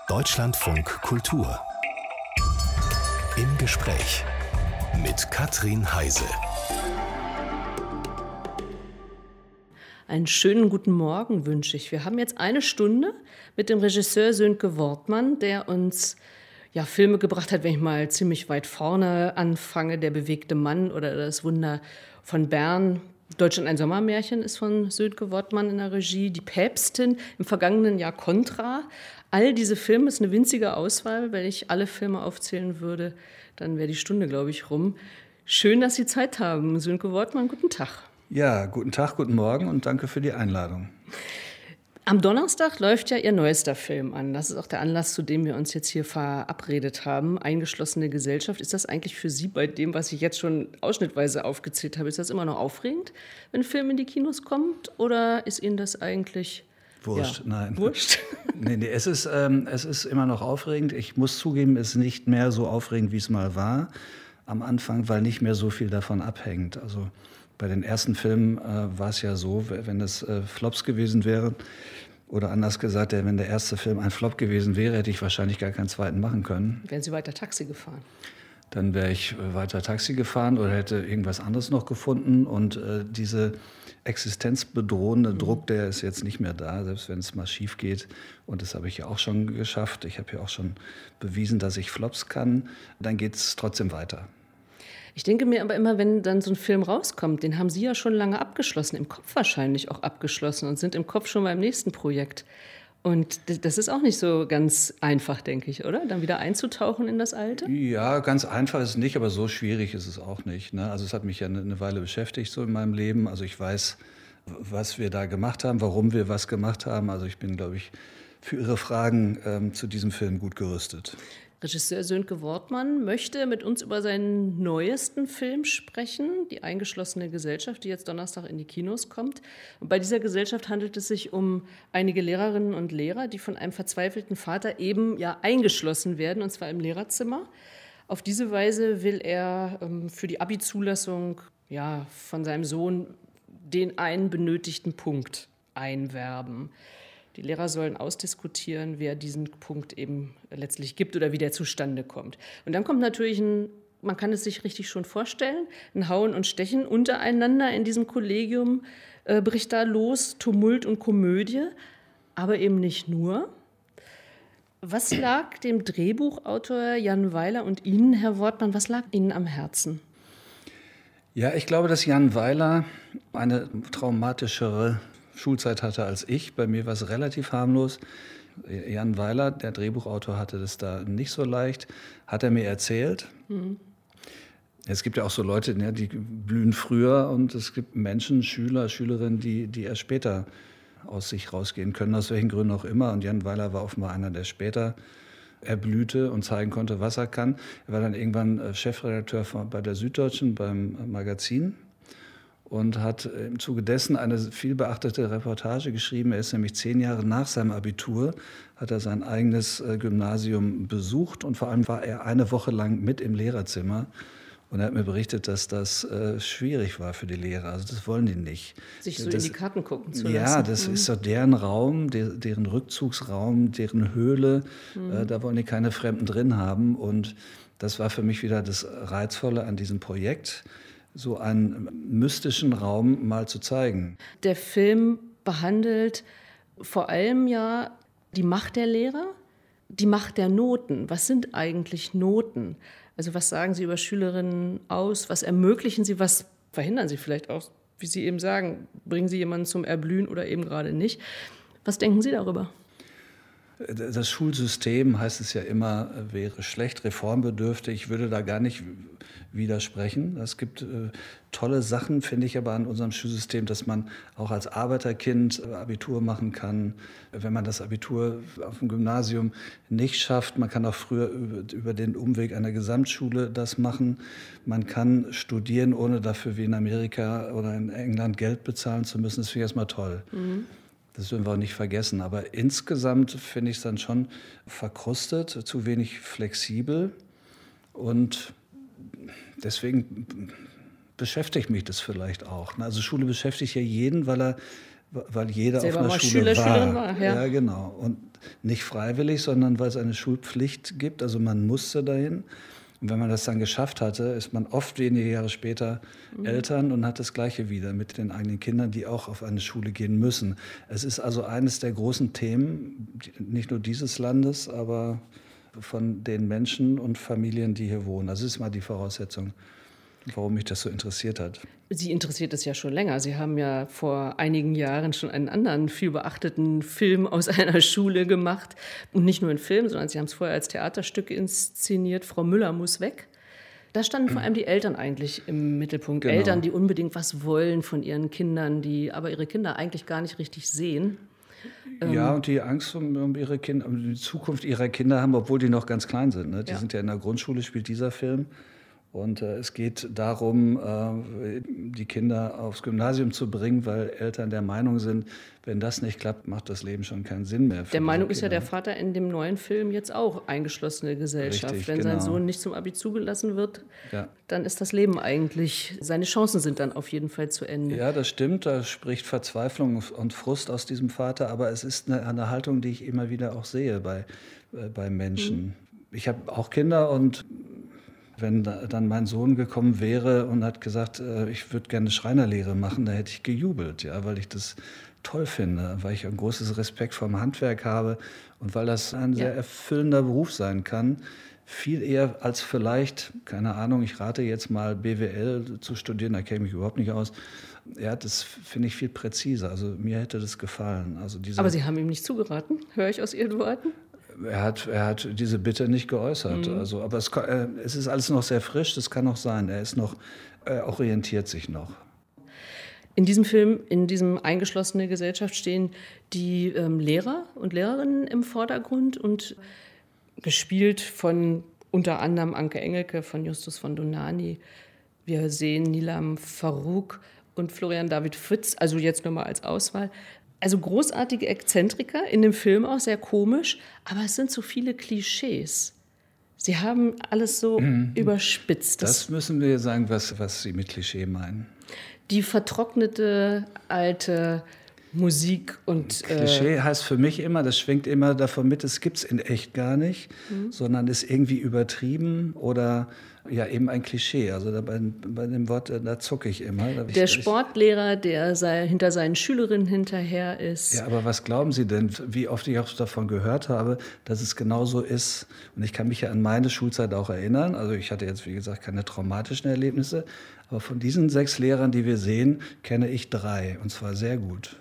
Deutschlandfunk Kultur. Im Gespräch mit Katrin Heise. Einen schönen guten Morgen wünsche ich. Wir haben jetzt eine Stunde mit dem Regisseur Sönke Wortmann, der uns Filme gebracht hat, wenn ich mal ziemlich weit vorne anfange. Der bewegte Mann oder Das Wunder von Bern. Deutschland ein Sommermärchen ist von Sönke Wortmann in der Regie. Die Päpstin, im vergangenen Jahr Contra. All diese Filme ist eine winzige Auswahl. Wenn ich alle Filme aufzählen würde, dann wäre die Stunde, glaube ich, rum. Schön, dass Sie Zeit haben. Sönke Wortmann, guten Tag. Ja, guten Tag, guten Morgen und danke für die Einladung. Am Donnerstag läuft ja Ihr neuester Film an. Das ist auch der Anlass, zu dem wir uns jetzt hier verabredet haben. Eingeschlossene Gesellschaft. Ist das eigentlich für Sie bei dem, was ich jetzt schon ausschnittweise aufgezählt habe, ist das immer noch aufregend, wenn ein Film in die Kinos kommt? Oder ist Ihnen das eigentlich... Wurscht, nein. Wurscht? Nee, es ist immer noch aufregend. Ich muss zugeben, es ist nicht mehr so aufregend, wie es mal war am Anfang, weil nicht mehr so viel davon abhängt. Also bei den ersten Filmen war es ja so, wenn es Flops gewesen wären, oder anders gesagt, wenn der erste Film ein Flop gewesen wäre, hätte ich wahrscheinlich gar keinen zweiten machen können. Wären Sie weiter Taxi gefahren? Dann wäre ich weiter Taxi gefahren oder hätte irgendwas anderes noch gefunden. Und diese existenzbedrohende Druck, der ist jetzt nicht mehr da, selbst wenn es mal schief geht. Und das habe ich ja auch schon geschafft. Ich habe ja auch schon bewiesen, dass ich Flops kann. Dann geht es trotzdem weiter. Ich denke mir aber immer, wenn dann so ein Film rauskommt, den haben Sie ja schon lange abgeschlossen, im Kopf wahrscheinlich auch abgeschlossen und sind im Kopf schon beim nächsten Projekt. Und das ist auch nicht so ganz einfach, denke ich, oder? Dann wieder einzutauchen in das Alte? Ja, ganz einfach ist es nicht, aber so schwierig ist es auch nicht, ne? Also es hat mich ja eine Weile beschäftigt so in meinem Leben. Also ich weiß, was wir da gemacht haben, warum wir was gemacht haben. Also ich bin, glaube ich, für Ihre Fragen zu diesem Film gut gerüstet. Regisseur Sönke Wortmann möchte mit uns über seinen neuesten Film sprechen, Die eingeschlossene Gesellschaft, die jetzt Donnerstag in die Kinos kommt. Und bei dieser Gesellschaft handelt es sich um einige Lehrerinnen und Lehrer, die von einem verzweifelten Vater eben eingeschlossen werden, und zwar im Lehrerzimmer. Auf diese Weise will er für die Abi-Zulassung von seinem Sohn den einen benötigten Punkt einwerben. Die Lehrer sollen ausdiskutieren, wer diesen Punkt eben letztlich gibt oder wie der zustande kommt. Und dann kommt natürlich man kann es sich richtig schon vorstellen, ein Hauen und Stechen untereinander in diesem Kollegium bricht da los, Tumult und Komödie, aber eben nicht nur. Was lag dem Drehbuchautor Jan Weiler und Ihnen, Herr Wortmann, was lag Ihnen am Herzen? Ja, ich glaube, dass Jan Weiler eine traumatischere Schulzeit hatte als ich. Bei mir war es relativ harmlos. Jan Weiler, der Drehbuchautor, hatte das da nicht so leicht, hat er mir erzählt. Mhm. Es gibt ja auch so Leute, die blühen früher, und es gibt Menschen, Schüler, Schülerinnen, die erst später aus sich rausgehen können, aus welchen Gründen auch immer. Und Jan Weiler war offenbar einer, der später erblühte und zeigen konnte, was er kann. Er war dann irgendwann Chefredakteur bei der Süddeutschen, beim Magazin, und hat im Zuge dessen eine vielbeachtete Reportage geschrieben. Er ist nämlich 10 Jahre nach seinem Abitur, hat er sein eigenes Gymnasium besucht, und vor allem war er eine Woche lang mit im Lehrerzimmer. Und er hat mir berichtet, dass das schwierig war für die Lehrer. Also das wollen die nicht. Sich so in die Karten gucken zu lassen. Ja, das ist so deren Raum, deren Rückzugsraum, deren Höhle. Da wollen die keine Fremden drin haben. Und das war für mich wieder das Reizvolle an diesem Projekt, so einen mystischen Raum mal zu zeigen. Der Film behandelt vor allem die Macht der Lehrer, die Macht der Noten. Was sind eigentlich Noten? Also was sagen Sie über Schülerinnen aus? Was ermöglichen Sie? Was verhindern Sie vielleicht auch? Wie Sie eben sagen, bringen Sie jemanden zum Erblühen oder eben gerade nicht? Was denken Sie darüber? Das Schulsystem, heißt es ja immer, wäre schlecht, reformbedürftig. Ich würde da gar nicht widersprechen. Es gibt tolle Sachen, finde ich aber an unserem Schulsystem, dass man auch als Arbeiterkind Abitur machen kann. Wenn man das Abitur auf dem Gymnasium nicht schafft, man kann auch früher über den Umweg einer Gesamtschule das machen. Man kann studieren, ohne dafür wie in Amerika oder in England Geld bezahlen zu müssen. Das finde ich erstmal toll. Mhm. Das dürfen wir auch nicht vergessen. Aber insgesamt finde ich es dann schon verkrustet, zu wenig flexibel. Und deswegen beschäftigt mich das vielleicht auch. Also Schule beschäftigt ja jeden, weil jeder selber auf einer mal Schule Schülerin war. Ja, genau. Und nicht freiwillig, sondern weil es eine Schulpflicht gibt. Also man musste dahin. Und wenn man das dann geschafft hatte, ist man oft wenige Jahre später Eltern und hat das Gleiche wieder mit den eigenen Kindern, die auch auf eine Schule gehen müssen. Es ist also eines der großen Themen, nicht nur dieses Landes, aber von den Menschen und Familien, die hier wohnen. Das ist mal die Voraussetzung, warum mich das so interessiert hat. Sie interessiert es ja schon länger. Sie haben ja vor einigen Jahren schon einen anderen viel beachteten Film aus einer Schule gemacht. Und nicht nur einen Film, sondern Sie haben es vorher als Theaterstück inszeniert, Frau Müller muss weg. Da standen vor allem die Eltern eigentlich im Mittelpunkt. Genau. Eltern, die unbedingt was wollen von ihren Kindern, die aber ihre Kinder eigentlich gar nicht richtig sehen. Ja, und die Angst um ihre Kinder, um die Zukunft ihrer Kinder haben, obwohl die noch ganz klein sind. Ne? Die sind ja in der Grundschule, spielt dieser Film. Und es geht darum, die Kinder aufs Gymnasium zu bringen, weil Eltern der Meinung sind, wenn das nicht klappt, macht das Leben schon keinen Sinn mehr. Der Meinung ist ja der Vater in dem neuen Film jetzt auch, eingeschlossene Gesellschaft. Richtig, wenn genau. sein Sohn nicht zum Abi zugelassen wird, dann ist das Leben eigentlich, seine Chancen sind dann auf jeden Fall zu Ende. Ja, das stimmt, da spricht Verzweiflung und Frust aus diesem Vater, aber es ist eine Haltung, die ich immer wieder auch sehe bei Menschen. Ich habe auch Kinder und wenn dann mein Sohn gekommen wäre und hat gesagt, ich würde gerne Schreinerlehre machen, da hätte ich gejubelt, ja, weil ich das toll finde, weil ich ein großes Respekt vom Handwerk habe und weil das ein sehr erfüllender Beruf sein kann. Viel eher als vielleicht, keine Ahnung, ich rate jetzt mal BWL zu studieren, da käme ich überhaupt nicht aus. Ja, das finde ich viel präziser, also mir hätte das gefallen. Also aber Sie haben ihm nicht zugeraten, höre ich aus Ihren Worten? Er hat diese Bitte nicht geäußert. Also, aber es ist alles noch sehr frisch, das kann auch sein. Er orientiert sich noch. In diesem Film, in diesem eingeschlossene Gesellschaft stehen die Lehrer und Lehrerinnen im Vordergrund und gespielt von unter anderem Anke Engelke, von Justus von Donani. Wir sehen Nilam Farouk und Florian David Fritz, also jetzt nur mal als Auswahl. Also großartige Exzentriker, in dem Film auch sehr komisch, aber es sind so viele Klischees. Sie haben alles so überspitzt. Das müssen wir sagen, was Sie mit Klischee meinen. Die vertrocknete alte Musik und... Klischee heißt für mich immer, das schwingt immer davon mit, es gibt es in echt gar nicht, sondern ist irgendwie übertrieben oder ja eben ein Klischee. Also bei dem Wort, da zucke ich immer. Der Sportlehrer, der hinter seinen Schülerinnen hinterher ist. Ja, aber was glauben Sie denn, wie oft ich auch davon gehört habe, dass es genauso ist? Und ich kann mich ja an meine Schulzeit auch erinnern. Also ich hatte jetzt, wie gesagt, keine traumatischen Erlebnisse. Aber von diesen 6 Lehrern, die wir sehen, kenne ich 3. Und zwar sehr gut.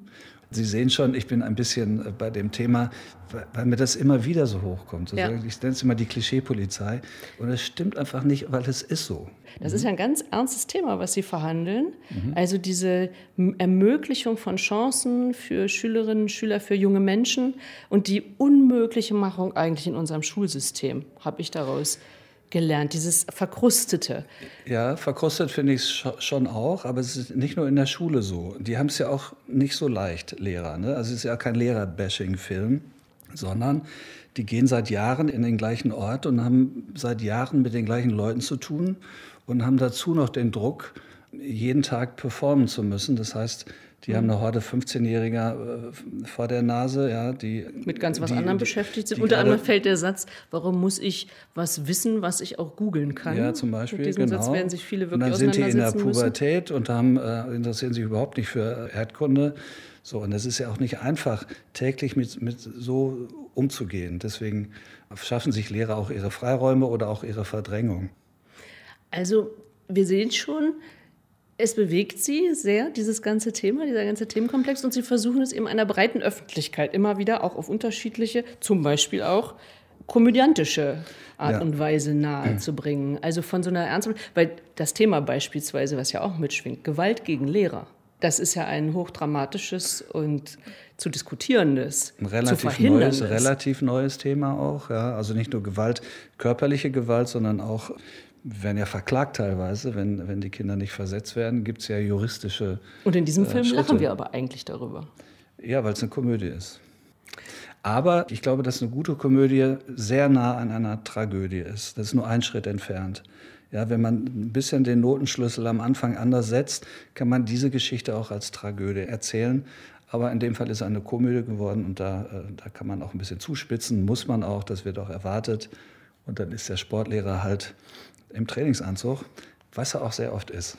Sie sehen schon, ich bin ein bisschen bei dem Thema, weil mir das immer wieder so hochkommt. Also ich nenne es immer die Klischeepolizei. Und es stimmt einfach nicht, weil es ist so. Das ist ja ein ganz ernstes Thema, was Sie verhandeln. Also diese Ermöglichung von Chancen für Schülerinnen und Schüler, für junge Menschen und die unmögliche Machung eigentlich in unserem Schulsystem, habe ich daraus gelernt, dieses Verkrustete. Ja, verkrustet finde ich es schon auch, aber es ist nicht nur in der Schule so. Die haben es ja auch nicht so leicht, Lehrer. Ne? Also es ist ja kein Lehrer-Bashing-Film, sondern die gehen seit Jahren in den gleichen Ort und haben seit Jahren mit den gleichen Leuten zu tun und haben dazu noch den Druck, jeden Tag performen zu müssen. Das heißt, die haben eine Horde 15-Jähriger vor der Nase, ja, die mit ganz was anderem beschäftigt sind. Unter anderem fällt der Satz, warum muss ich was wissen, was ich auch googeln kann? Ja, zum Beispiel, mit diesem Satz werden sich viele wirklich auseinandersetzen müssen. Und dann sind die in der Pubertät müssen. Und interessieren sich überhaupt nicht für Erdkunde. So, und das ist ja auch nicht einfach, täglich mit so umzugehen. Deswegen schaffen sich Lehrer auch ihre Freiräume oder auch ihre Verdrängung. Also wir sehen schon, es bewegt Sie sehr, dieses ganze Thema, dieser ganze Themenkomplex. Und Sie versuchen es eben einer breiten Öffentlichkeit immer wieder auch auf unterschiedliche, zum Beispiel auch komödiantische Art und Weise nahezubringen. Also von so einer ernsten, weil das Thema beispielsweise, was ja auch mitschwingt, Gewalt gegen Lehrer, das ist ja ein hochdramatisches und zu diskutierendes, zu verhinderndes. Relativ neues Thema auch. Ja. Also nicht nur Gewalt, körperliche Gewalt, sondern auch, wir werden ja verklagt teilweise, wenn die Kinder nicht versetzt werden, gibt es ja juristische Und in diesem Film Schritte. lachen wir aber eigentlich darüber. Ja, weil es eine Komödie ist. Aber ich glaube, dass eine gute Komödie sehr nah an einer Tragödie ist. Das ist nur ein Schritt entfernt. Ja, wenn man ein bisschen den Notenschlüssel am Anfang anders setzt, kann man diese Geschichte auch als Tragödie erzählen. Aber in dem Fall ist er eine Komödie geworden und da kann man auch ein bisschen zuspitzen, muss man auch, das wird auch erwartet. Und dann ist der Sportlehrer halt im Trainingsanzug, was er auch sehr oft ist.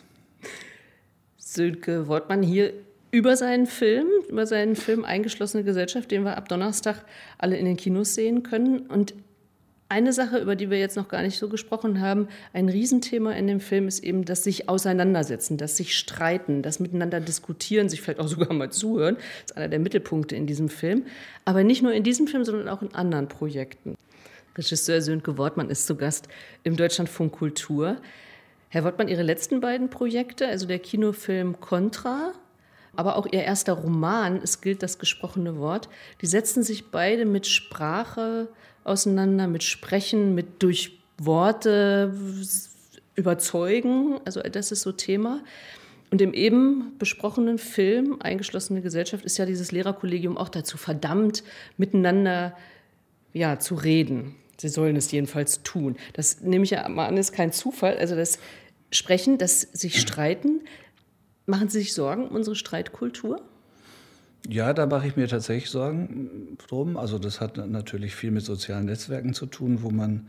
Sönke Wortmann hier über seinen Film Eingeschlossene Gesellschaft, den wir ab Donnerstag alle in den Kinos sehen können. Und eine Sache, über die wir jetzt noch gar nicht so gesprochen haben, ein Riesenthema in dem Film ist eben das sich auseinandersetzen, das sich streiten, das miteinander diskutieren, sich vielleicht auch sogar mal zuhören. Das ist einer der Mittelpunkte in diesem Film. Aber nicht nur in diesem Film, sondern auch in anderen Projekten. Regisseur Sönke Wortmann ist zu Gast im Deutschlandfunk Kultur. Herr Wortmann, Ihre letzten beiden Projekte, also der Kinofilm Contra, aber auch Ihr erster Roman, Es gilt das gesprochene Wort, die setzen sich beide mit Sprache auseinander, mit Sprechen, mit durch Worte überzeugen. Also das ist so Thema. Und im eben besprochenen Film Eingeschlossene Gesellschaft ist ja dieses Lehrerkollegium auch dazu verdammt, miteinander zu reden. Sie sollen es jedenfalls tun. Das nehme ich ja mal an, ist kein Zufall. Also das Sprechen, das sich streiten. Machen Sie sich Sorgen um unsere Streitkultur? Ja, da mache ich mir tatsächlich Sorgen drum. Also das hat natürlich viel mit sozialen Netzwerken zu tun, wo man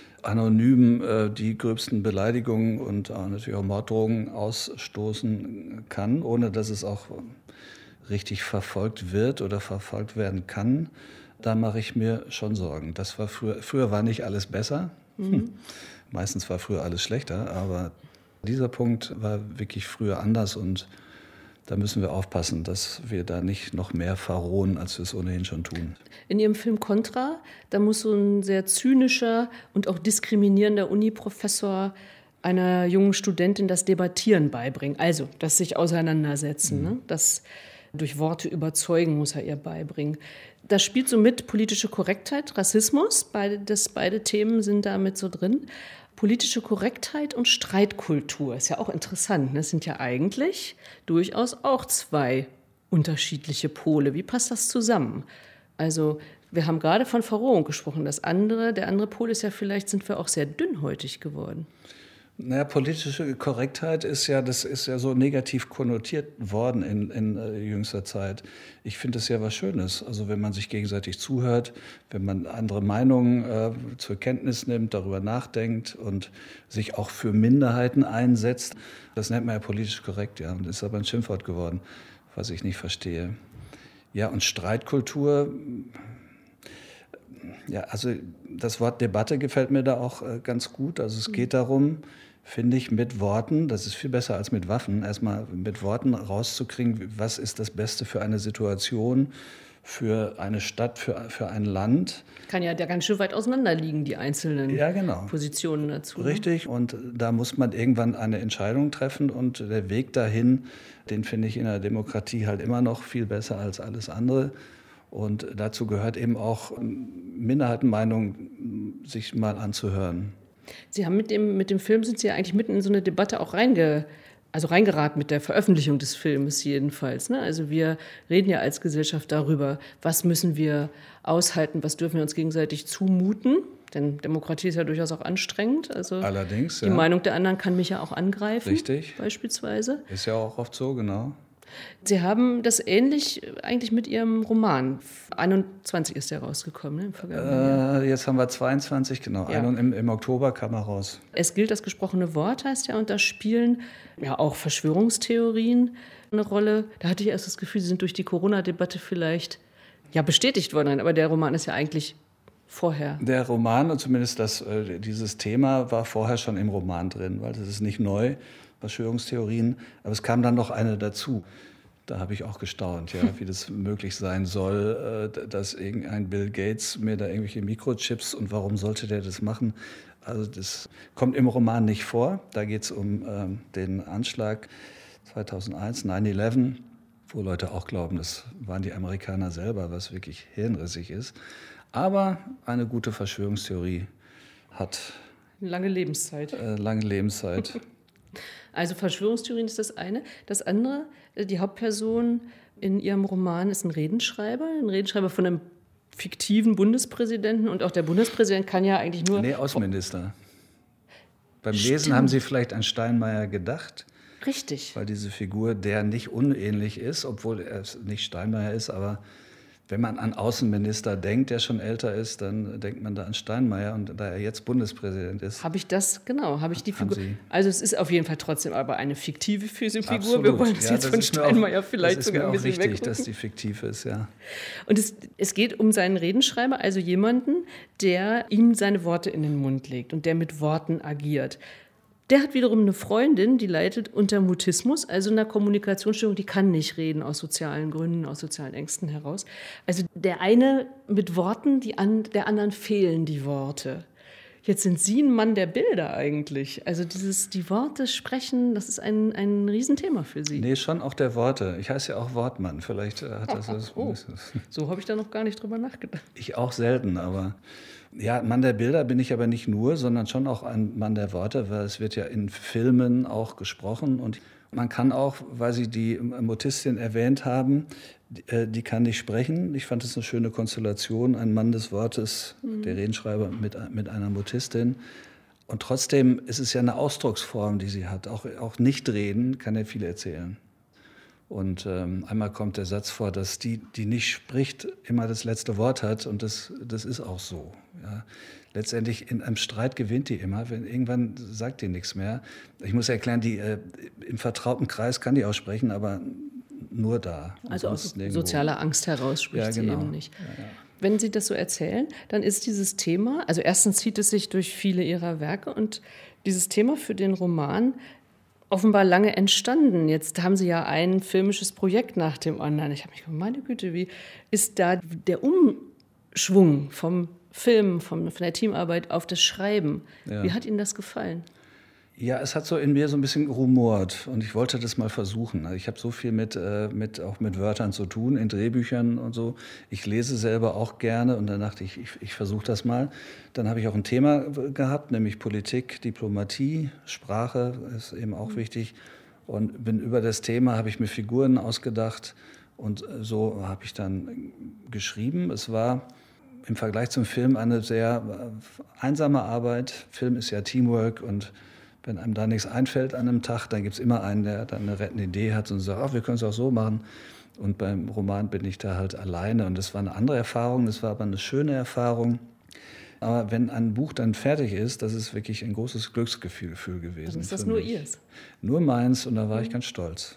anonym die gröbsten Beleidigungen und natürlich auch Morddrohungen ausstoßen kann, ohne dass es auch richtig verfolgt wird oder verfolgt werden kann. Da mache ich mir schon Sorgen. Das war früher war nicht alles besser. Meistens war früher alles schlechter, aber dieser Punkt war wirklich früher anders und da müssen wir aufpassen, dass wir da nicht noch mehr verrohen, als wir es ohnehin schon tun. In Ihrem Film Contra, da muss so ein sehr zynischer und auch diskriminierender Uni-Professor einer jungen Studentin das Debattieren beibringen. Also das sich auseinandersetzen, ne? Das durch Worte überzeugen muss er ihr beibringen. Das spielt so mit politische Korrektheit, Rassismus, beide Themen sind da mit so drin. Politische Korrektheit und Streitkultur ist ja auch interessant. Das sind ja eigentlich durchaus auch zwei unterschiedliche Pole. Wie passt das zusammen? Also wir haben gerade von Verrohung gesprochen. Der andere Pol ist ja vielleicht, sind wir auch sehr dünnhäutig geworden. Naja, politische Korrektheit ist ja so negativ konnotiert worden in jüngster Zeit. Ich finde es ja was Schönes. Also wenn man sich gegenseitig zuhört, wenn man andere Meinungen zur Kenntnis nimmt, darüber nachdenkt und sich auch für Minderheiten einsetzt. Das nennt man ja politisch korrekt, ja. Und ist aber ein Schimpfwort geworden, was ich nicht verstehe. Ja, und Streitkultur. Ja, also das Wort Debatte gefällt mir da auch ganz gut. Also es geht darum, finde ich, mit Worten, das ist viel besser als mit Waffen, erstmal mit Worten rauszukriegen, was ist das Beste für eine Situation, für eine Stadt, für ein Land. Kann ja ganz schön weit auseinander liegen, die einzelnen Positionen dazu. Richtig, und da muss man irgendwann eine Entscheidung treffen und der Weg dahin, den finde ich in der Demokratie halt immer noch viel besser als alles andere. Und dazu gehört eben auch Minderheitenmeinungen sich mal anzuhören. Sie haben mit dem Film sind Sie ja eigentlich mitten in so eine Debatte auch reingeraten mit der Veröffentlichung des Films jedenfalls. Ne? Also wir reden ja als Gesellschaft darüber, was müssen wir aushalten, was dürfen wir uns gegenseitig zumuten. Denn Demokratie ist ja durchaus auch anstrengend. Also allerdings, die Meinung der anderen kann mich ja auch angreifen. Richtig. Beispielsweise. Ist ja auch oft so, genau. Sie haben das ähnlich eigentlich mit Ihrem Roman. 21 ist der rausgekommen, ne, im vergangenen Jahr. Jetzt haben wir 22, genau. Ja. Im Oktober kam er raus. Es gilt das gesprochene Wort, heißt ja, und da spielen ja auch Verschwörungstheorien eine Rolle. Da hatte ich erst das Gefühl, sie sind durch die Corona-Debatte vielleicht bestätigt worden. Aber der Roman ist ja eigentlich vorher. Der Roman, und zumindest dieses Thema, war vorher schon im Roman drin, weil das ist nicht neu. Verschwörungstheorien, aber es kam dann noch eine dazu. Da habe ich auch gestaunt, wie das möglich sein soll, dass irgendein Bill Gates mir da irgendwelche Mikrochips und warum sollte der das machen? Also das kommt im Roman nicht vor. Da geht es um den Anschlag 2001, 9/11, wo Leute auch glauben, das waren die Amerikaner selber, was wirklich hirnrissig ist. Aber eine gute Verschwörungstheorie hat lange Lebenszeit. Also Verschwörungstheorien ist das eine. Das andere, die Hauptperson in ihrem Roman ist ein Redenschreiber von einem fiktiven Bundespräsidenten. Und auch der Bundespräsident kann ja eigentlich nur... Nee, Außenminister. Beim Lesen haben Sie vielleicht an Steinmeier gedacht. Richtig. Weil diese Figur der nicht unähnlich ist, obwohl er nicht Steinmeier ist, aber wenn man an Außenminister denkt, der schon älter ist, dann denkt man da an Steinmeier. Und da er jetzt Bundespräsident ist. Habe ich die Figur. Also es ist auf jeden Fall trotzdem aber eine fiktive Figur. Absolut. Wir wollen es jetzt von Steinmeier vielleicht sogar ein bisschen wichtig, wegrücken. dass die fiktiv ist, ja. Und es geht um seinen Redenschreiber, also jemanden, der ihm seine Worte in den Mund legt und der mit Worten agiert. Der hat wiederum eine Freundin, die leidet unter Mutismus, also einer Kommunikationsstörung, die kann nicht reden aus sozialen Gründen, aus sozialen Ängsten heraus. Also der eine mit Worten, der anderen fehlen die Worte. Jetzt sind Sie ein Mann der Bilder eigentlich. Also die Worte sprechen, das ist ein Riesenthema für Sie. Nee, schon auch der Worte. Ich heiße ja auch Wortmann. Vielleicht hat das... So habe ich da noch gar nicht drüber nachgedacht. Ich auch selten, aber... Ja, Mann der Bilder bin ich aber nicht nur, sondern schon auch ein Mann der Worte, weil es wird ja in Filmen auch gesprochen. Und man kann auch, weil Sie die Mutistin erwähnt haben, die kann nicht sprechen. Ich fand es eine schöne Konstellation, ein Mann des Wortes, der Redenschreiber mit einer Mutistin. Und trotzdem ist es ja eine Ausdrucksform, die sie hat. Auch nicht reden kann ja viel erzählen. Und einmal kommt der Satz vor, dass die nicht spricht, immer das letzte Wort hat. Und das ist auch so. Ja. Letztendlich in einem Streit gewinnt die immer. Irgendwann sagt die nichts mehr. Ich muss erklären, im vertrauten Kreis kann die auch sprechen, aber nur da. Also aus sozialer Angst heraus spricht sie eben nicht. Ja. Wenn Sie das so erzählen, dann ist dieses Thema, also erstens zieht es sich durch viele Ihrer Werke und dieses Thema für den Roman offenbar lange entstanden. Jetzt haben Sie ja ein filmisches Projekt nach dem anderen. Ich habe mich gedacht, meine Güte, wie ist da der Umschwung vom Film, von der Teamarbeit auf das Schreiben? Ja. Wie hat Ihnen das gefallen? Ja, es hat so in mir so ein bisschen rumort und ich wollte das mal versuchen. Also ich habe so viel auch mit Wörtern zu tun, in Drehbüchern und so. Ich lese selber auch gerne und dann dachte ich versuche das mal. Dann habe ich auch ein Thema gehabt, nämlich Politik, Diplomatie, Sprache ist eben auch wichtig. Und über das Thema habe ich mir Figuren ausgedacht und so habe ich dann geschrieben. Es war im Vergleich zum Film eine sehr einsame Arbeit. Film ist ja Teamwork und wenn einem da nichts einfällt an einem Tag, dann gibt es immer einen, der dann eine rettende Idee hat und sagt, ach, wir können es auch so machen. Und beim Roman bin ich da halt alleine. Und das war eine andere Erfahrung, das war aber eine schöne Erfahrung. Aber wenn ein Buch dann fertig ist, das ist wirklich ein großes Glücksgefühl gewesen. Dann ist das nur Ihres? Nur meins und da war ich ganz stolz.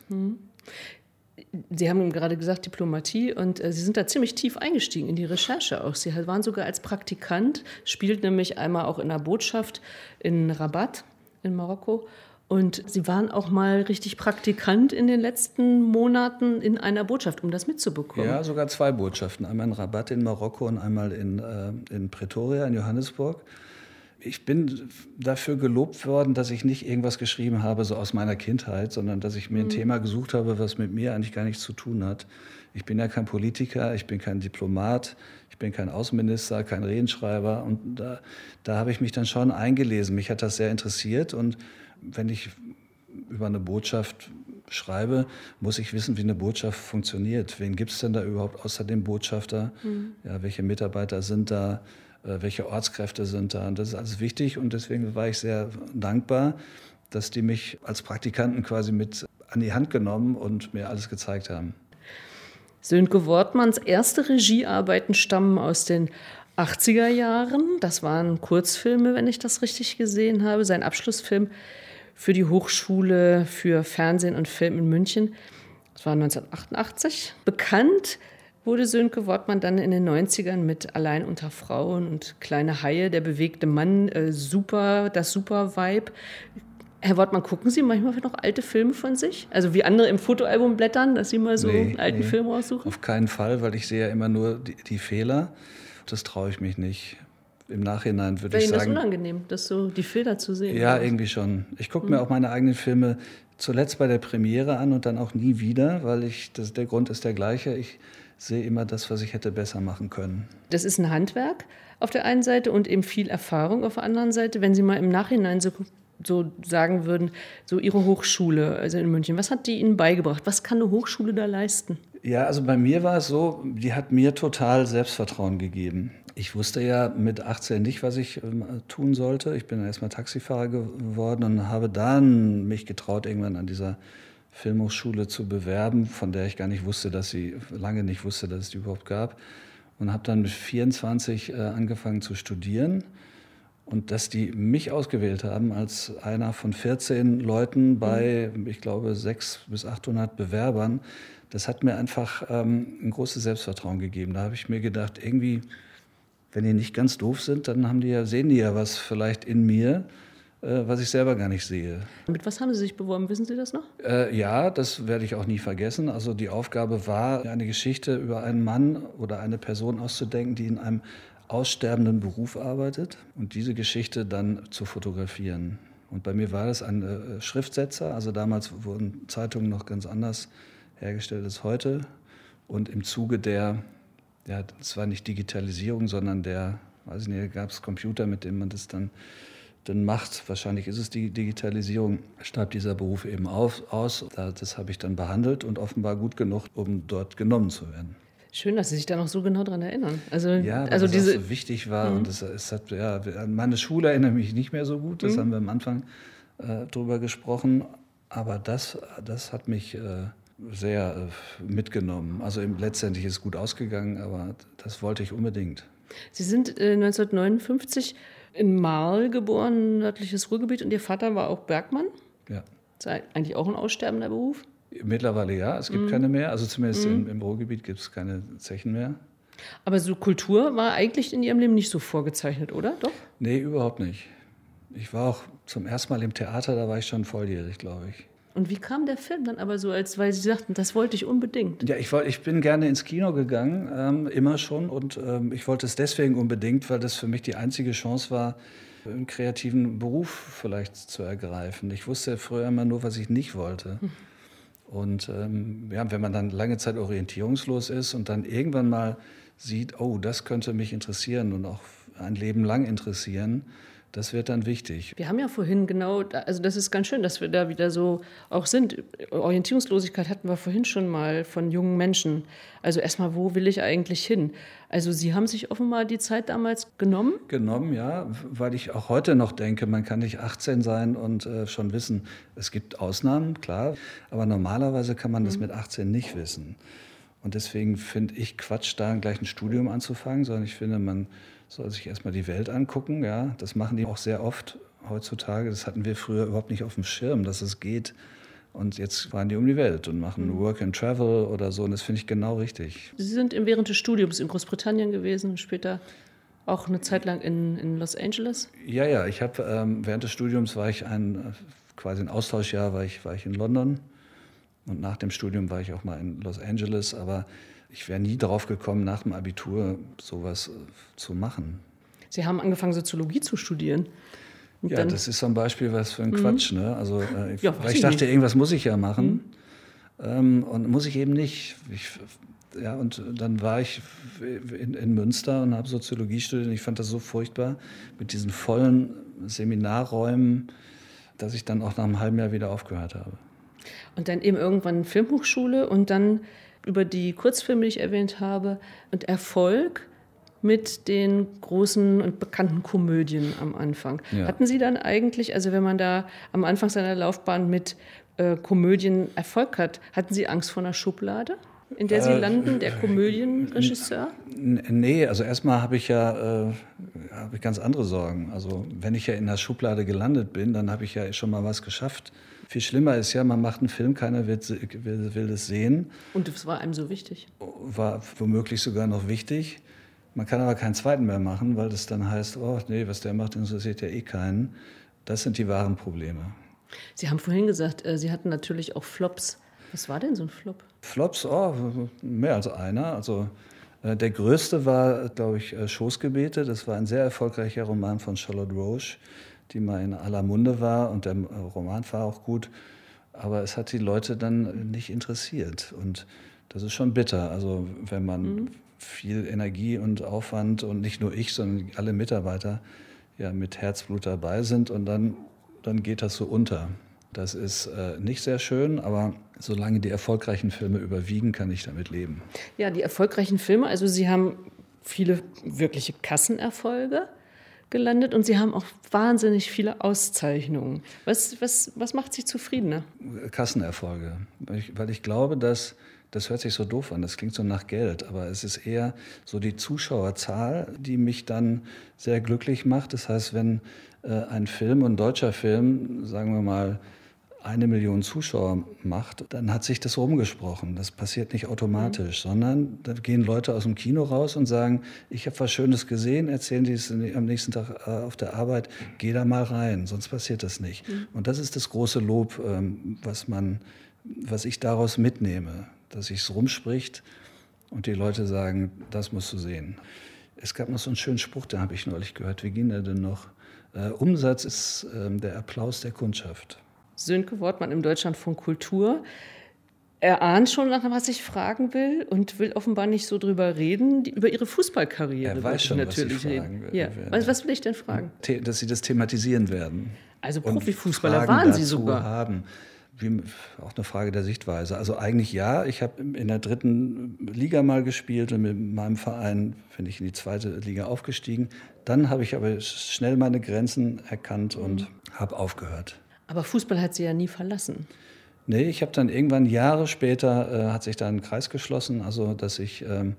Sie haben gerade gesagt Diplomatie und Sie sind da ziemlich tief eingestiegen in die Recherche auch. Sie waren sogar als Praktikant, spielt nämlich einmal auch in der Botschaft in Rabat in Marokko. Und Sie waren auch mal richtig Praktikant in den letzten Monaten in einer Botschaft, um das mitzubekommen. Ja, sogar 2 Botschaften. Einmal in Rabat in Marokko und einmal in Pretoria in Johannesburg. Ich bin dafür gelobt worden, dass ich nicht irgendwas geschrieben habe, so aus meiner Kindheit, sondern dass ich mir ein Thema gesucht habe, was mit mir eigentlich gar nichts zu tun hat. Ich bin ja kein Politiker, ich bin kein Diplomat, ich bin kein Außenminister, kein Redenschreiber. Und da habe ich mich dann schon eingelesen. Mich hat das sehr interessiert. Und wenn ich über eine Botschaft schreibe, muss ich wissen, wie eine Botschaft funktioniert. Wen gibt es denn da überhaupt außer dem Botschafter? Ja, welche Mitarbeiter sind da? Welche Ortskräfte sind da? Und das ist alles wichtig. Und deswegen war ich sehr dankbar, dass die mich als Praktikanten quasi mit an die Hand genommen und mir alles gezeigt haben. Sönke Wortmanns erste Regiearbeiten stammen aus den 80er Jahren. Das waren Kurzfilme, wenn ich das richtig gesehen habe. Sein Abschlussfilm für die Hochschule für Fernsehen und Film in München. Das war 1988. Bekannt wurde Sönke Wortmann dann in den 90ern mit Allein unter Frauen und Kleine Haie, Der bewegte Mann, das Super-Vibe. Herr Wortmann, gucken Sie manchmal noch alte Filme von sich? Also wie andere im Fotoalbum blättern, dass Sie mal so einen alten Film raussuchen? Auf keinen Fall, weil ich sehe ja immer nur die Fehler. Das traue ich mich nicht. Im Nachhinein würde ich sagen... Wäre Ihnen das unangenehm, das so die Fehler zu sehen? Ja, irgendwie schon. Ich gucke mir auch meine eigenen Filme zuletzt bei der Premiere an und dann auch nie wieder, weil der Grund ist der gleiche. Ich sehe immer das, was ich hätte besser machen können. Das ist ein Handwerk auf der einen Seite und eben viel Erfahrung auf der anderen Seite. Wenn Sie mal im Nachhinein so sagen würden, so Ihre Hochschule, also in München, was hat die Ihnen beigebracht? Was kann eine Hochschule da leisten? Ja, also bei mir war es so, die hat mir total Selbstvertrauen gegeben. Ich wusste ja mit 18 nicht, was ich tun sollte. Ich bin dann erstmal Taxifahrer geworden und habe dann mich getraut, irgendwann an dieser Filmhochschule zu bewerben, von der ich lange nicht wusste, dass es die überhaupt gab. Und habe dann mit 24 angefangen zu studieren. Und dass die mich ausgewählt haben als einer von 14 Leuten bei, ich glaube, 600 bis 800 Bewerbern, das hat mir einfach ein großes Selbstvertrauen gegeben. Da habe ich mir gedacht, irgendwie, wenn die nicht ganz doof sind, dann sehen die ja was vielleicht in mir, was ich selber gar nicht sehe. Mit was haben Sie sich beworben? Wissen Sie das noch? Ja, das werde ich auch nie vergessen. Also die Aufgabe war, eine Geschichte über einen Mann oder eine Person auszudenken, die in einem aussterbenden Beruf arbeitet und diese Geschichte dann zu fotografieren. Und bei mir war das ein Schriftsetzer. Also damals wurden Zeitungen noch ganz anders hergestellt als heute. Und im Zuge es war nicht Digitalisierung, sondern gab es Computer, mit denen man das dann macht. Wahrscheinlich ist es die Digitalisierung, starb dieser Beruf eben aus. Das habe ich dann behandelt und offenbar gut genug, um dort genommen zu werden. Schön, dass Sie sich da noch so genau daran erinnern. Ja, weil das auch so wichtig war. Und an meine Schule erinnere ich mich nicht mehr so gut. Das haben wir am Anfang drüber gesprochen. Aber das hat mich sehr mitgenommen. Also letztendlich ist es gut ausgegangen, aber das wollte ich unbedingt. Sie sind 1959 in Marl geboren, nördliches Ruhrgebiet, und Ihr Vater war auch Bergmann? Ja. Das ist eigentlich auch ein aussterbender Beruf? Mittlerweile ja, es gibt keine mehr. Also zumindest im Ruhrgebiet gibt es keine Zechen mehr. Aber so Kultur war eigentlich in Ihrem Leben nicht so vorgezeichnet, oder? Doch? Nee, überhaupt nicht. Ich war auch zum ersten Mal im Theater, da war ich schon volljährig, glaube ich. Und wie kam der Film dann aber so, weil Sie sagten, das wollte ich unbedingt? Ja, ich bin gerne ins Kino gegangen, immer schon. Und ich wollte es deswegen unbedingt, weil das für mich die einzige Chance war, einen kreativen Beruf vielleicht zu ergreifen. Ich wusste früher immer nur, was ich nicht wollte. Und wenn man dann lange Zeit orientierungslos ist und dann irgendwann mal sieht, oh, das könnte mich interessieren und auch ein Leben lang interessieren, das wird dann wichtig. Wir haben ja vorhin also das ist ganz schön, dass wir da wieder so auch sind. Orientierungslosigkeit hatten wir vorhin schon mal von jungen Menschen. Also erstmal, wo will ich eigentlich hin? Also Sie haben sich offenbar die Zeit damals genommen? Genommen, ja, weil ich auch heute noch denke, man kann nicht 18 sein und schon wissen, es gibt Ausnahmen, klar, aber normalerweise kann man das mit 18 nicht wissen. Und deswegen finde ich Quatsch, da gleich ein Studium anzufangen, sondern ich finde, man soll sich erstmal die Welt angucken. Ja, das machen die auch sehr oft heutzutage. Das hatten wir früher überhaupt nicht auf dem Schirm, dass es geht. Und jetzt fahren die um die Welt und machen Work and Travel oder so. Und das finde ich genau richtig. Sie sind während des Studiums in Großbritannien gewesen und später auch eine Zeit lang in Los Angeles? Ja. Ich habe während des Studiums war ich quasi ein Austauschjahr, war ich in London. Und nach dem Studium war ich auch mal in Los Angeles. Aber ich wäre nie darauf gekommen, nach dem Abitur sowas zu machen. Sie haben angefangen, Soziologie zu studieren. Und ja, das ist so ein Beispiel, was für ein Quatsch. Ne? Also, weil ich dachte, irgendwas muss ich ja machen. Und muss ich eben nicht. Und dann war ich in Münster und habe Soziologie studiert. Und ich fand das so furchtbar mit diesen vollen Seminarräumen, dass ich dann auch nach einem halben Jahr wieder aufgehört habe. Und dann eben irgendwann Filmhochschule und dann über die Kurzfilme, die ich erwähnt habe, und Erfolg mit den großen und bekannten Komödien am Anfang. Ja. Hatten Sie dann eigentlich, also wenn man da am Anfang seiner Laufbahn mit Komödien Erfolg hat, hatten Sie Angst vor einer Schublade, in der Sie landen, der Komödienregisseur? Nee, also erstmal habe ich ganz andere Sorgen. Also wenn ich ja in der Schublade gelandet bin, dann habe ich ja schon mal was geschafft. Viel schlimmer ist ja, man macht einen Film, keiner will das sehen. Und das war einem so wichtig? War womöglich sogar noch wichtig. Man kann aber keinen zweiten mehr machen, weil das dann heißt, oh nee, was der macht, interessiert ja eh keinen. Das sind die wahren Probleme. Sie haben vorhin gesagt, Sie hatten natürlich auch Flops. Was war denn so ein Flop? Flops, mehr als einer. Also der größte war, glaube ich, Schoßgebete. Das war ein sehr erfolgreicher Roman von Charlotte Roche, die mal in aller Munde war, und der Roman war auch gut, aber es hat die Leute dann nicht interessiert, und das ist schon bitter. Also wenn man viel Energie und Aufwand, und nicht nur ich, sondern alle Mitarbeiter ja mit Herzblut dabei sind, und dann geht das so unter. Das ist nicht sehr schön, aber solange die erfolgreichen Filme überwiegen, kann ich damit leben. Ja, die erfolgreichen Filme, also Sie haben viele wirkliche Kassenerfolge gelandet und Sie haben auch wahnsinnig viele Auszeichnungen. Was macht Sie zufriedener? Kassenerfolge, weil ich glaube, dass das hört sich so doof an, das klingt so nach Geld, aber es ist eher so die Zuschauerzahl, die mich dann sehr glücklich macht. Das heißt, wenn ein Film, ein deutscher Film, sagen wir mal, 1 Million Zuschauer macht, dann hat sich das rumgesprochen. Das passiert nicht automatisch, sondern da gehen Leute aus dem Kino raus und sagen, ich habe was Schönes gesehen, erzählen die es am nächsten Tag auf der Arbeit, geh da mal rein, sonst passiert das nicht. Und das ist das große Lob, was ich daraus mitnehme, dass sich's rumspricht und die Leute sagen, das musst du sehen. Es gab noch so einen schönen Spruch, den habe ich neulich gehört. Wie ging der denn noch? Umsatz ist der Applaus der Kundschaft. Sönke Wortmann im Deutschlandfunk Kultur. Er ahnt schon, nach was ich fragen will und will offenbar nicht so drüber reden, über Ihre Fußballkarriere. Er weiß schon, natürlich was ich fragen will. Ja. Was will ich denn fragen? Dass Sie das thematisieren werden. Also Profifußballer waren Sie sogar. Haben. Wie, auch eine Frage der Sichtweise. Also eigentlich ja, ich habe in der 3. Liga mal gespielt und mit meinem Verein bin ich in die 2. Liga aufgestiegen. Dann habe ich aber schnell meine Grenzen erkannt und habe aufgehört. Aber Fußball hat Sie ja nie verlassen. Nee, ich habe dann irgendwann Jahre später, hat sich da ein Kreis geschlossen, also dass ich,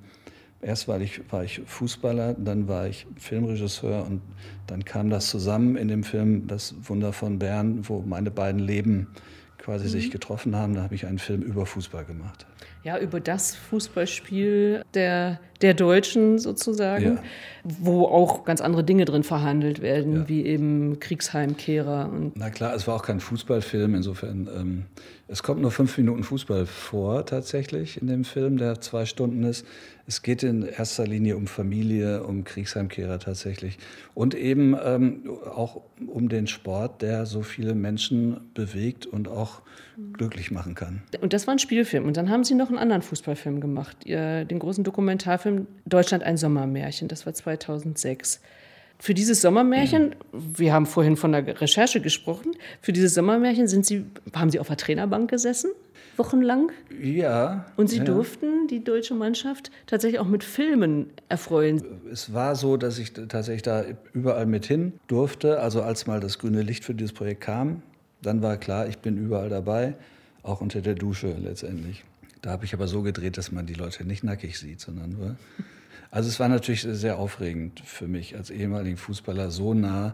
erst war ich Fußballer, dann war ich Filmregisseur und dann kam das zusammen in dem Film Das Wunder von Bern, wo meine beiden Leben quasi sich getroffen haben. Da habe ich einen Film über Fußball gemacht. Ja, über das Fußballspiel der Deutschen sozusagen, wo auch ganz andere Dinge drin verhandelt werden, wie eben Kriegsheimkehrer. Na klar, es war auch kein Fußballfilm, insofern, es kommt nur 5 Minuten Fußball vor tatsächlich in dem Film, der 2 Stunden ist. Es geht in erster Linie um Familie, um Kriegsheimkehrer tatsächlich und eben auch um den Sport, der so viele Menschen bewegt und auch glücklich machen kann. Und das war ein Spielfilm. Und dann haben Sie noch einen anderen Fußballfilm gemacht, den großen Dokumentarfilm Deutschland ein Sommermärchen, das war 2006. Für dieses Sommermärchen, wir haben vorhin von der Recherche gesprochen, für dieses Sommermärchen haben Sie auf der Trainerbank gesessen, wochenlang? Ja. Und Sie durften die deutsche Mannschaft tatsächlich auch mit Filmen erfreuen. Es war so, dass ich tatsächlich da überall mit hin durfte. Also als mal das grüne Licht für dieses Projekt kam, dann war klar, ich bin überall dabei, auch unter der Dusche letztendlich. Da habe ich aber so gedreht, dass man die Leute nicht nackig sieht, sondern nur... Also es war natürlich sehr aufregend für mich als ehemaligen Fußballer, so nah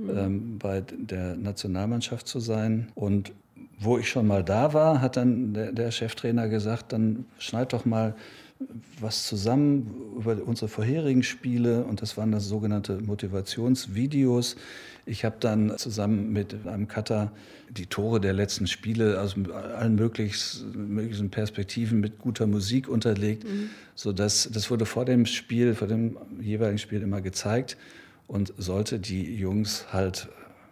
bei der Nationalmannschaft zu sein. Und wo ich schon mal da war, hat dann der Cheftrainer gesagt, dann schneid doch mal was zusammen über unsere vorherigen Spiele. Und das waren das sogenannte Motivationsvideos. Ich habe dann zusammen mit einem Cutter die Tore der letzten Spiele aus allen möglichen Perspektiven mit guter Musik unterlegt, sodass das wurde vor dem jeweiligen Spiel immer gezeigt und sollte die Jungs halt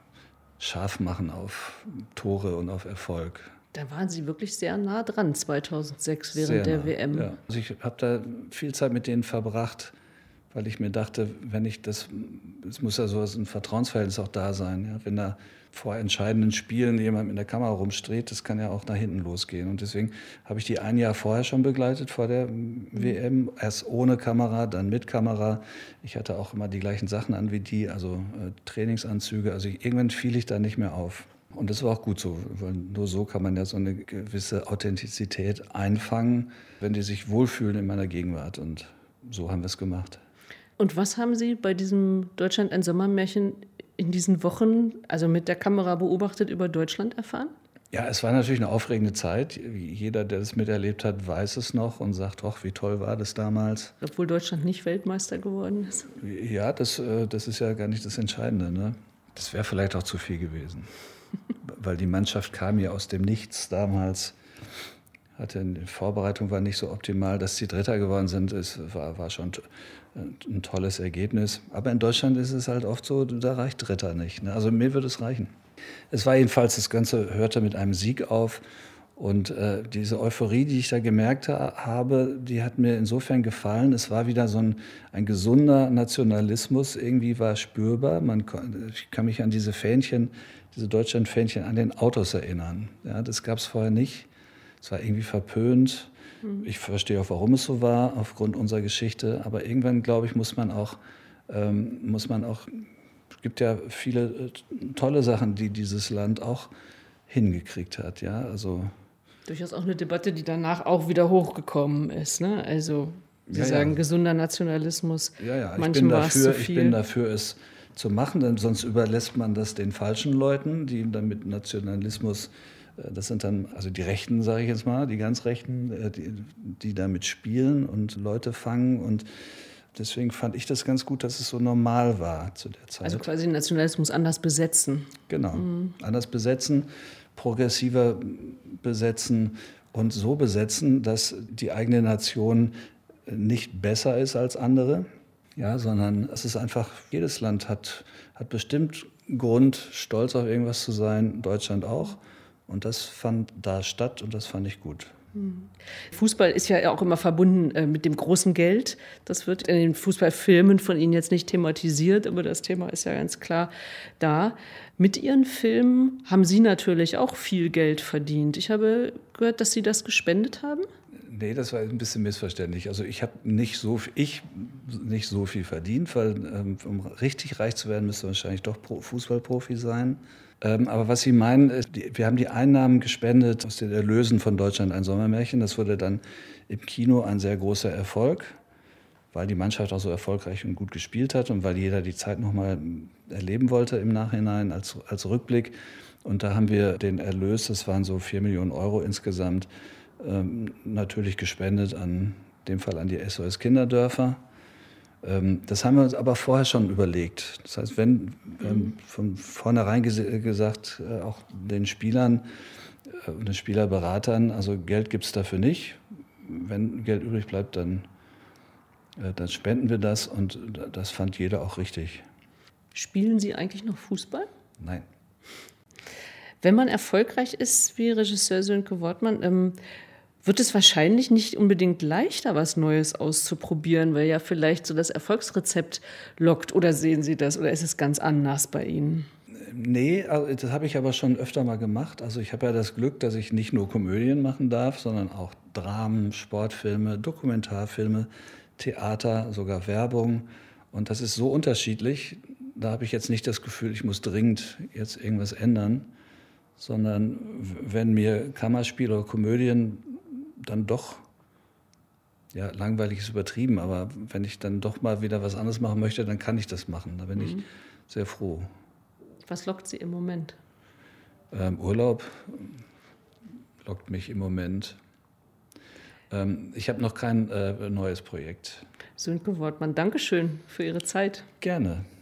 scharf machen auf Tore und auf Erfolg. Da waren Sie wirklich sehr nah dran, 2006 während der WM. Ja. Also ich habe da viel Zeit mit denen verbracht, weil ich mir dachte, es muss ja sowas, ein Vertrauensverhältnis auch da sein. Ja? Wenn da vor entscheidenden Spielen jemand mit der Kamera rumsteht, das kann ja auch nach hinten losgehen. Und deswegen habe ich die ein Jahr vorher schon begleitet, vor der WM. Erst ohne Kamera, dann mit Kamera. Ich hatte auch immer die gleichen Sachen an wie die, also Trainingsanzüge. Also irgendwann fiel ich da nicht mehr auf. Und das war auch gut so, weil nur so kann man ja so eine gewisse Authentizität einfangen, wenn die sich wohlfühlen in meiner Gegenwart. Und so haben wir es gemacht. Und was haben Sie bei diesem Deutschland ein Sommermärchen in diesen Wochen, also mit der Kamera beobachtet, über Deutschland erfahren? Ja, es war natürlich eine aufregende Zeit. Jeder, der das miterlebt hat, weiß es noch und sagt, ach, wie toll war das damals. Obwohl Deutschland nicht Weltmeister geworden ist. Ja, das ist ja gar nicht das Entscheidende, ne? Das wäre vielleicht auch zu viel gewesen. Weil die Mannschaft kam ja aus dem Nichts damals. Die Vorbereitung war nicht so optimal, dass sie Dritter geworden sind. Es war schon ein tolles Ergebnis. Aber in Deutschland ist es halt oft so, da reicht Dritter nicht. Ne? Also mir würde es reichen. Es war jedenfalls, das Ganze hörte mit einem Sieg auf. Und diese Euphorie, die ich da gemerkt habe, die hat mir insofern gefallen. Es war wieder so ein gesunder Nationalismus, irgendwie war spürbar. Ich kann mich an diese Deutschland-Fähnchen an den Autos erinnern. Ja, das gab es vorher nicht. Es war irgendwie verpönt. Ich verstehe auch, warum es so war, aufgrund unserer Geschichte. Aber irgendwann, glaube ich, muss man auch, es gibt ja viele tolle Sachen, die dieses Land auch hingekriegt hat. Ja, also Durchaus auch eine Debatte, die danach auch wieder hochgekommen ist. Ne? Also Sie sagen, gesunder Nationalismus, manchem war es zu viel. Ich bin dafür, es zu machen, denn sonst überlässt man das den falschen Leuten, die dann mit Nationalismus, das sind dann also die Rechten, sage ich jetzt mal, die ganz Rechten, die damit spielen und Leute fangen. Und deswegen fand ich das ganz gut, dass es so normal war zu der Zeit. Also quasi den Nationalismus anders besetzen. Genau, anders besetzen, progressiver besetzen und so besetzen, dass die eigene Nation nicht besser ist als andere, ja, sondern es ist einfach, jedes Land hat bestimmt Grund, stolz auf irgendwas zu sein, Deutschland auch. Und das fand da statt und das fand ich gut. Fußball ist ja auch immer verbunden mit dem großen Geld. Das wird in den Fußballfilmen von Ihnen jetzt nicht thematisiert, aber das Thema ist ja ganz klar da. Mit Ihren Filmen haben Sie natürlich auch viel Geld verdient. Ich habe gehört, dass Sie das gespendet haben. Nee, das war ein bisschen missverständlich. Also ich habe nicht so viel verdient, weil um richtig reich zu werden, müsste man wahrscheinlich doch Fußballprofi sein. Aber was Sie meinen, wir haben die Einnahmen gespendet aus den Erlösen von Deutschland ein Sommermärchen. Das wurde dann im Kino ein sehr großer Erfolg, weil die Mannschaft auch so erfolgreich und gut gespielt hat und weil jeder die Zeit nochmal erleben wollte im Nachhinein als Rückblick. Und da haben wir den Erlös, das waren so 4 Millionen Euro insgesamt, natürlich gespendet, in dem Fall an die SOS Kinderdörfer. Das haben wir uns aber vorher schon überlegt. Das heißt, wenn von vornherein gesagt, auch den Spielern und den Spielerberatern, also Geld gibt es dafür nicht. Wenn Geld übrig bleibt, dann spenden wir das und das fand jeder auch richtig. Spielen Sie eigentlich noch Fußball? Nein. Wenn man erfolgreich ist wie Regisseur Sönke Wortmann, wird es wahrscheinlich nicht unbedingt leichter, was Neues auszuprobieren, weil ja vielleicht so das Erfolgsrezept lockt. Oder sehen Sie das? Oder ist es ganz anders bei Ihnen? Nee, also das habe ich aber schon öfter mal gemacht. Also ich habe ja das Glück, dass ich nicht nur Komödien machen darf, sondern auch Dramen, Sportfilme, Dokumentarfilme, Theater, sogar Werbung. Und das ist so unterschiedlich. Da habe ich jetzt nicht das Gefühl, ich muss dringend jetzt irgendwas ändern, sondern wenn mir Kammerspiel oder Komödien dann doch, ja, langweilig ist übertrieben, aber wenn ich dann doch mal wieder was anderes machen möchte, dann kann ich das machen. Da bin ich sehr froh. Was lockt Sie im Moment? Urlaub lockt mich im Moment. Ich habe noch kein neues Projekt. Sönke Wortmann, Dankeschön für Ihre Zeit. Gerne.